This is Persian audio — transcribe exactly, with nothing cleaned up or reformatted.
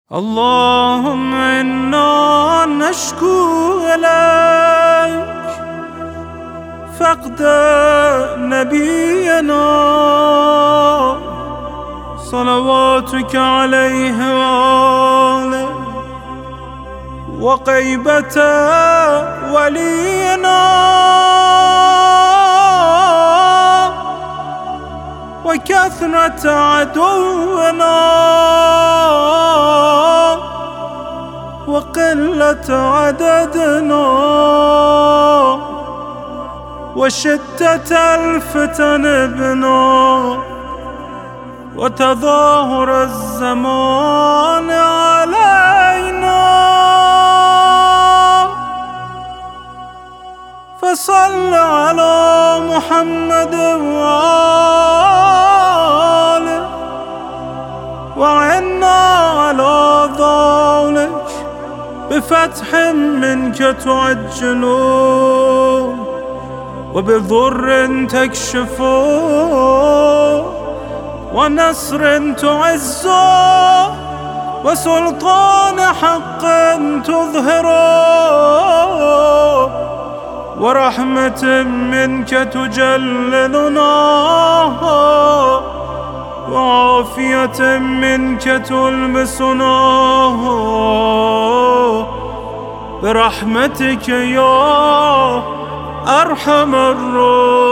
اللهم إنا نشكو إليك فقد نبينا صلواتك عليه وآله وغيبة ولينا وكثرة عدونا وقلة عددنا وشدة الفتن بنا وتظاهر الزمان علينا فصل على محمد وآله وعنا على ذلك بفتح منك تعجلوا وبضر تكشفوا ونصر تعزوا وسلطان حق تظهروا ورحمة منك تجللنا وعافية منك تلبسنا برحمتك يا أرحم الراحمين.